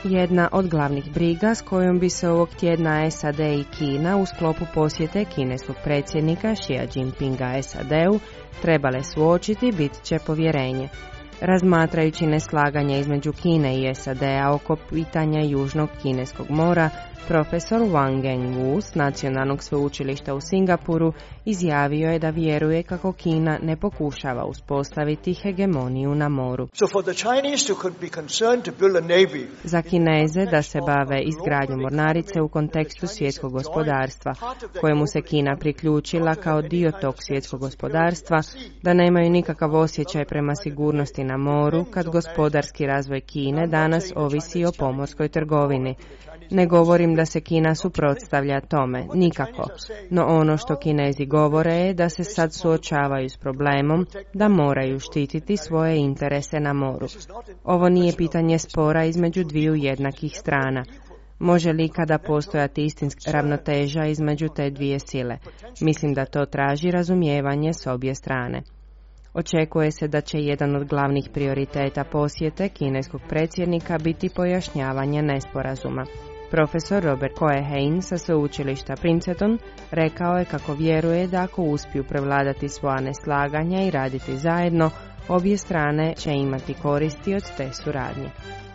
Jedna od glavnih briga s kojom bi se ovog tjedna SAD i Kina u sklopu posjete kineskog predsjednika Xi Jinpinga SAD-u trebale suočiti bit će povjerenje. Razmatrajući neslaganje između Kine i SAD-a oko pitanja Južnog kineskog mora, profesor Wang Gengwu s Nacionalnog sveučilišta u Singapuru izjavio je da vjeruje kako Kina ne pokušava uspostaviti hegemoniju na moru. Za Kineze da se bave izgradnjom mornarice u kontekstu svjetskog gospodarstva, kojemu se Kina priključila kao dio tog svjetskog gospodarstva, da nemaju nikakav osjećaj prema sigurnosti na moru kad gospodarski razvoj Kine danas ovisi o pomorskoj trgovini. Ne govorim da se Kina suprotstavlja tome, nikako, no ono što Kinezi govore je da se sad suočavaju s problemom da moraju štititi svoje interese na moru. Ovo nije pitanje spora između dviju jednakih strana. Može li kada postojati istinska ravnoteža između te dvije sile? Mislim da to traži razumijevanje s obje strane. Očekuje se da će jedan od glavnih prioriteta posjete kineskog predsjednika biti pojašnjavanje nesporazuma. Profesor Robert Cohen sa sveučilišta Princeton rekao je kako vjeruje da ako uspiju prevladati svoja neslaganja i raditi zajedno, obje strane će imati koristi od te suradnje.